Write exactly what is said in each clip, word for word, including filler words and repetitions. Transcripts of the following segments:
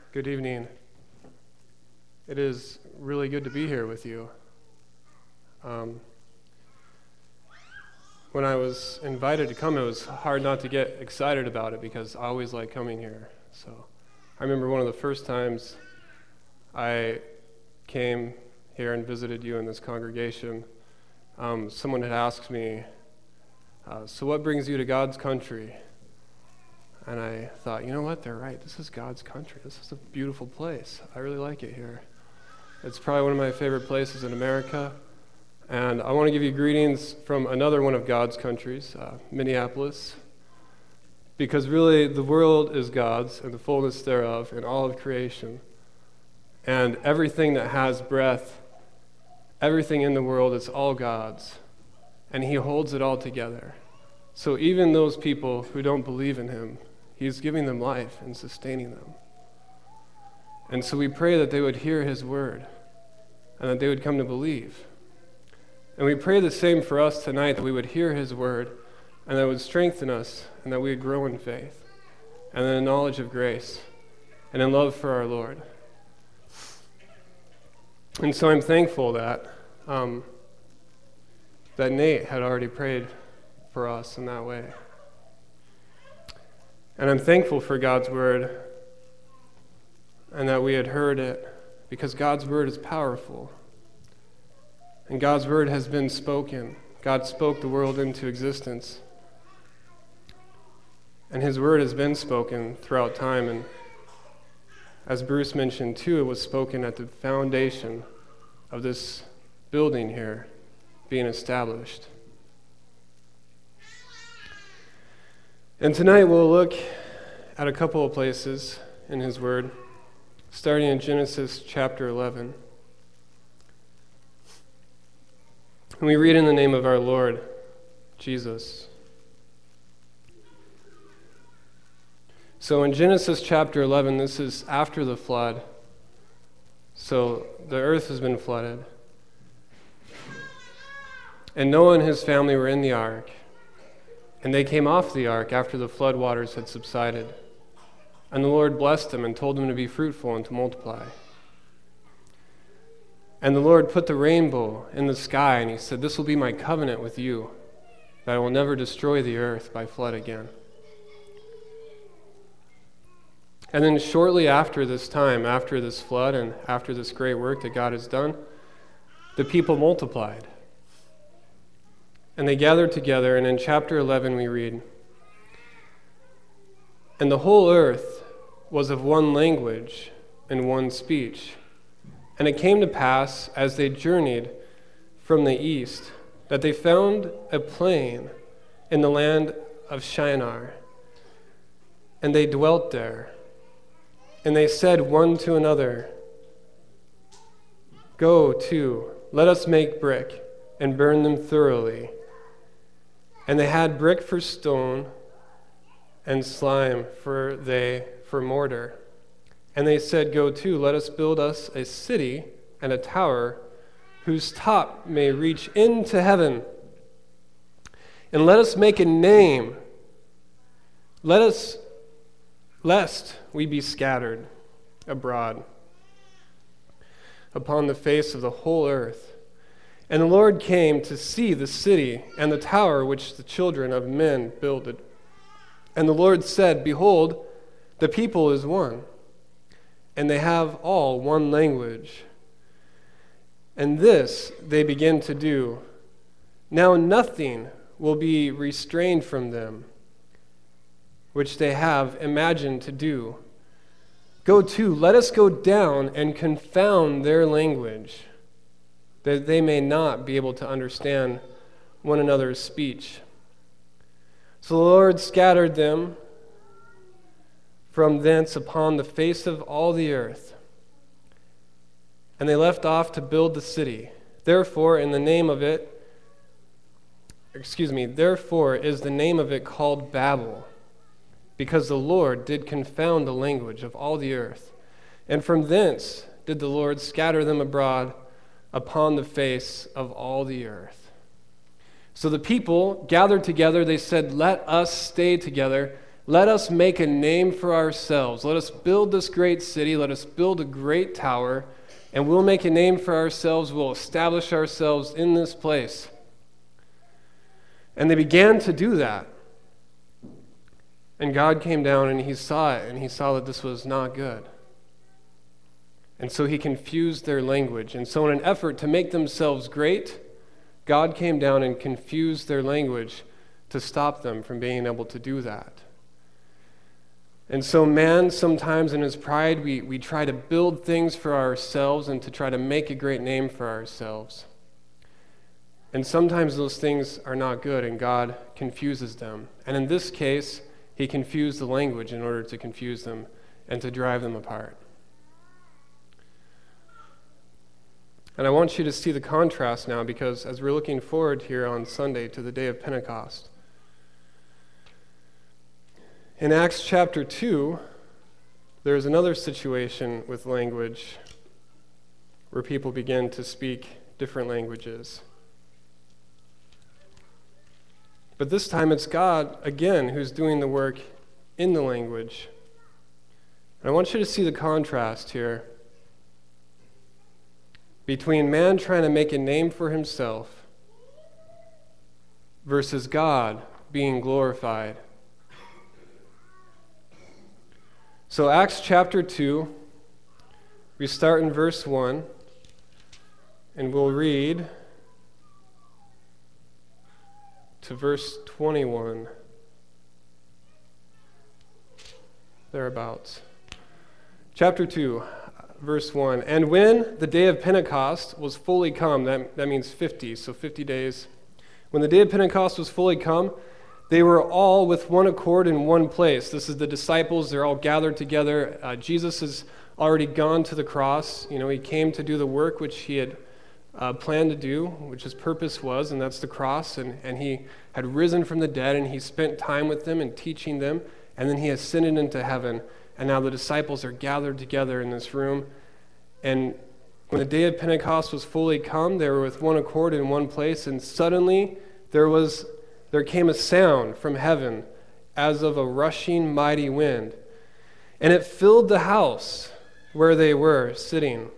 Good evening. It is really good to be here with you. Um, when I was invited to come, it was hard not to get excited about it because I always like coming here. So I remember one of the first times I came here and visited you in this congregation, um, someone had asked me, uh, so what brings you to God's country? And I thought, you know what, they're right. This is God's country. This is a beautiful place. I really like it here. It's probably one of my favorite places in America. And I want to give you greetings from another one of God's countries, uh, Minneapolis. Because really, the world is God's and the fullness thereof and all of creation. And everything that has breath, everything in the world, is all God's. And He holds it all together. So even those people who don't believe in Him, He's giving them life and sustaining them. And so we pray that they would hear His word and that they would come to believe. And we pray the same for us tonight, that we would hear His word and that it would strengthen us and that we would grow in faith and in the knowledge of grace and in love for our Lord. And so I'm thankful that um, that Nate had already prayed for us in that way. And I'm thankful for God's word and that we had heard it, because God's word is powerful. And God's word has been spoken. God spoke the world into existence. And His word has been spoken throughout time. And as Bruce mentioned too, it was spoken at the foundation of this building here being established. And tonight we'll look at a couple of places in His word, starting in Genesis chapter eleven. And we read in the name of our Lord Jesus. So in Genesis chapter eleven, this is after the flood. So the earth has been flooded. And Noah and his family were in the ark. And they came off the ark after the flood waters had subsided. And the Lord blessed them and told them to be fruitful and to multiply. And the Lord put the rainbow in the sky, and He said, "This will be my covenant with you, that I will never destroy the earth by flood again." And then shortly after this time, after this flood and after this great work that God has done, the people multiplied. And they gathered together, and in chapter eleven we read, "And the whole earth was of one language and one speech. And it came to pass, as they journeyed from the east, that they found a plain in the land of Shinar. And they dwelt there. And they said one to another, 'Go to, let us make brick, and burn them thoroughly.' And they had brick for stone, and slime for they for mortar. And they said, 'Go to, let us build us a city and a tower, whose top may reach into heaven. And let us make a name, let us, lest we be scattered abroad upon the face of the whole earth.' And the Lord came to see the city and the tower which the children of men builded. And the Lord said, 'Behold, the people is one, and they have all one language. And this they begin to do. Now nothing will be restrained from them, which they have imagined to do. Go to, let us go down and confound their language, that they may not be able to understand one another's speech.' So the Lord scattered them from thence upon the face of all the earth, and they left off to build the city. Therefore, in the name of it, excuse me, therefore is the name of it called Babel, because the Lord did confound the language of all the earth. And from thence did the Lord scatter them abroad upon the face of all the earth." So the people gathered together. They said, "Let us stay together. Let us make a name for ourselves. Let us build this great city. Let us build a great tower, and we'll make a name for ourselves. We'll establish ourselves in this place. And they began to do that. And God came down and he saw it, and he saw that this was not good. And so he confused their language. And so in an effort to make themselves great, God came down and confused their language to stop them from being able to do that. And so man, sometimes in his pride, we, we try to build things for ourselves and to try to make a great name for ourselves. And sometimes those things are not good, and God confuses them. And in this case, he confused the language in order to confuse them and to drive them apart. And I want you to see the contrast now, because as we're looking forward here on Sunday to the day of Pentecost, in Acts chapter two, there's another situation with language where people begin to speak different languages. But this time it's God, again, who's doing the work in the language. And I want you to see the contrast here between man trying to make a name for himself versus God being glorified. So Acts chapter two, we start in verse one, and we'll read to verse twenty-one, thereabouts. Chapter two, verse one, and when the day of Pentecost was fully come, that, that means fifty, so fifty days. When the day of Pentecost was fully come, they were all with one accord in one place. This is the disciples. They're all gathered together. Uh, Jesus has already gone to the cross. You know, he came to do the work which he had uh, planned to do, which his purpose was, and that's the cross. And, and he had risen from the dead, and he spent time with them and teaching them, and then he ascended into heaven. And now the disciples are gathered together in this room. And when the day of Pentecost was fully come, they were with one accord in one place, and suddenly there was there came a sound from heaven as of a rushing mighty wind, and it filled the house where they were sitting.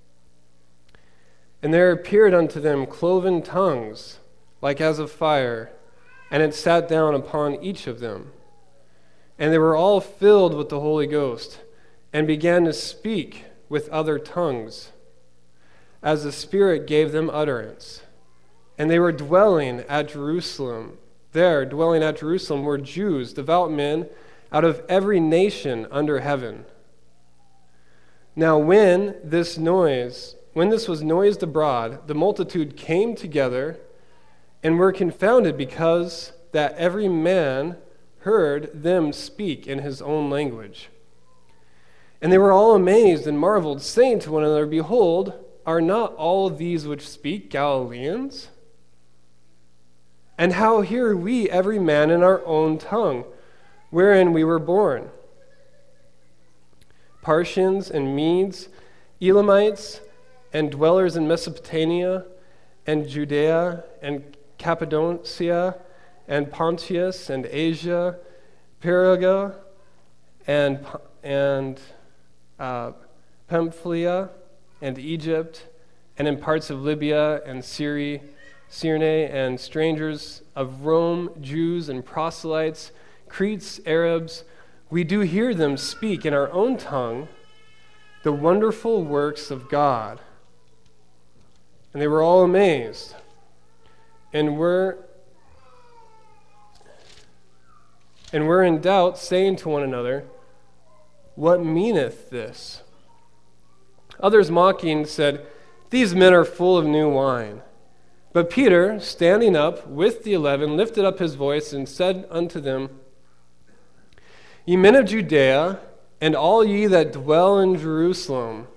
And there appeared unto them cloven tongues, like as of fire, and it sat down upon each of them. And they were all filled with the Holy Ghost, and began to speak with other tongues, as the Spirit gave them utterance. And they were dwelling at Jerusalem. There, dwelling at Jerusalem, were Jews, devout men, out of every nation under heaven. Now when this noise, when this was noised abroad, the multitude came together and were confounded, because that every man heard them speak in his own language. And they were all amazed and marveled, saying to one another, Behold, are not all these which speak Galileans? And how hear we every man in our own tongue, wherein we were born? Parthians and Medes, Elamites, and dwellers in Mesopotamia, and Judea, and Cappadocia, and Pontus, and Asia, Perga, and, and uh, Pamphylia, and Egypt, and in parts of Libya and Syria, Cyrene, and strangers of Rome, Jews and proselytes, Cretes, Arabs, we do hear them speak in our own tongue the wonderful works of God. And they were all amazed, and were and were in doubt, saying to one another, What meaneth this? Others mocking said, These men are full of new wine. But Peter, standing up with the eleven, lifted up his voice and said unto them, Ye men of Judea, and all ye that dwell in Jerusalem,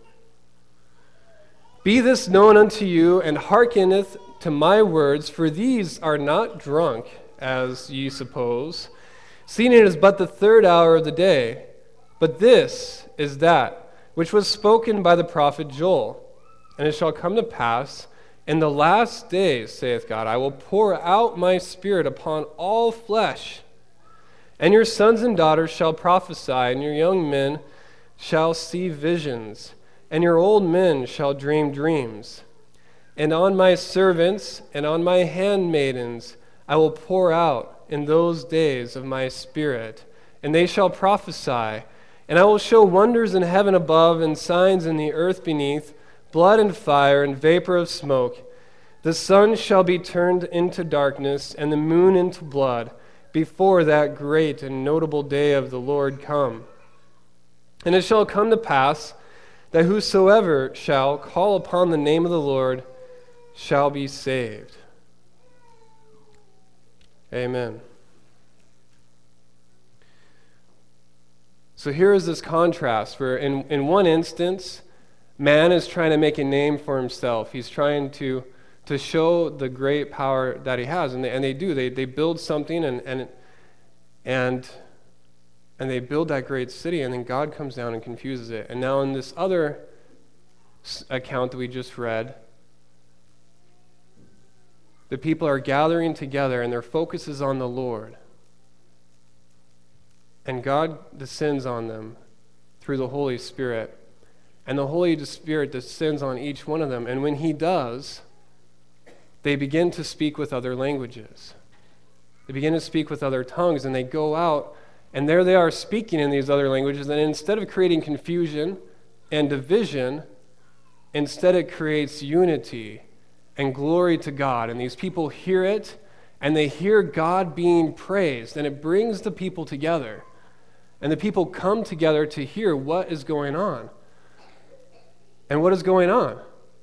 be this known unto you, and hearkeneth to my words, for these are not drunk, as ye suppose, seeing it is but the third hour of the day. But this is that which was spoken by the prophet Joel. And it shall come to pass, in the last days, saith God, I will pour out my Spirit upon all flesh, And your sons and daughters shall prophesy, and your young men shall see visions, and your old men shall dream dreams. And on my servants and on my handmaidens I will pour out in those days of my Spirit, and they shall prophesy. And I will show wonders in heaven above and signs in the earth beneath, blood and fire and vapor of smoke. The sun shall be turned into darkness and the moon into blood before that great and notable day of the Lord come. And it shall come to pass that whosoever shall call upon the name of the Lord shall be saved. Amen. So here is this contrast where in, in one instance, man is trying to make a name for himself. He's trying to, to show the great power that he has. And they, and they do. They, they build something and, and, and, and they build that great city, and then God comes down and confuses it. And now in this other account that we just read, the people are gathering together and their focus is on the Lord. And God descends on them through the Holy Spirit. And the Holy Spirit descends on each one of them. And when he does, they begin to speak with other languages. They begin to speak with other tongues, and they go out, and there they are speaking in these other languages. And instead of creating confusion and division, instead it creates unity and glory to God. And these people hear it, and they hear God being praised, and it brings the people together. And the people come together to hear what is going on. And what is going on?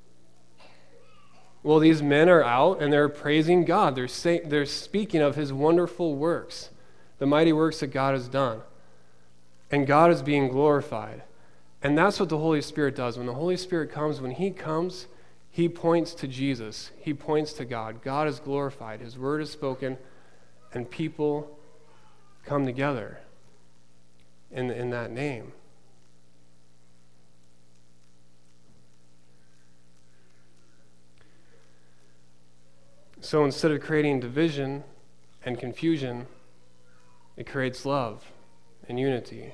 Well, these men are out and they're praising God. They're say, they're speaking of his wonderful works, the mighty works that God has done. And God is being glorified. And that's what the Holy Spirit does. When the Holy Spirit comes, when he comes, he points to Jesus. He points to God. God is glorified. His word is spoken, and people come together in, in that name. So instead of creating division and confusion, it creates love and unity.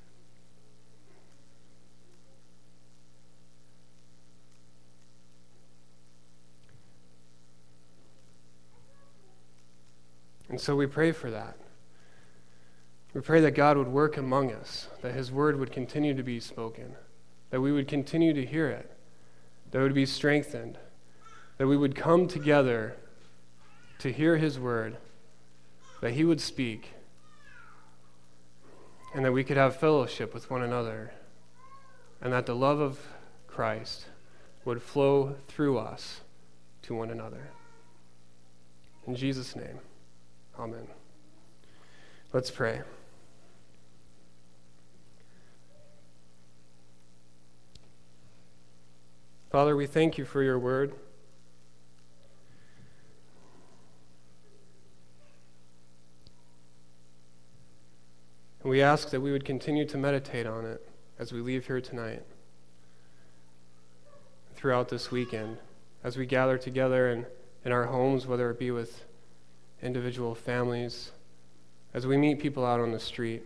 And so we pray for that. We pray that God would work among us, that his word would continue to be spoken, that we would continue to hear it, that it would be strengthened, that we would come together to hear his word, that he would speak, and that we could have fellowship with one another, and that the love of Christ would flow through us to one another. In Jesus' name, amen. Let's pray. Father, we thank you for your word. And we ask that we would continue to meditate on it as we leave here tonight, throughout this weekend, as we gather together in, in our homes, whether it be with individual families, as we meet people out on the street.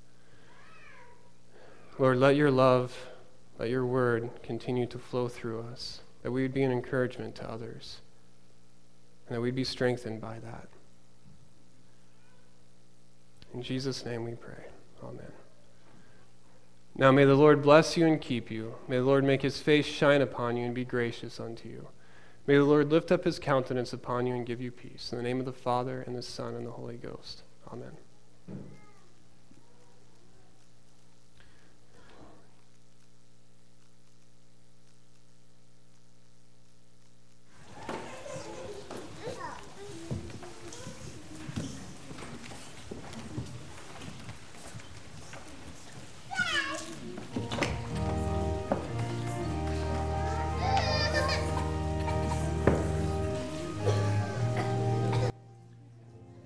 Lord, let your love, let your word continue to flow through us, that we would be an encouragement to others, and that we'd be strengthened by that. In Jesus' name we pray. Amen. Now may the Lord bless you and keep you. May the Lord make his face shine upon you and be gracious unto you. May the Lord lift up his countenance upon you and give you peace. In the name of the Father, and the Son, and the Holy Ghost. Amen.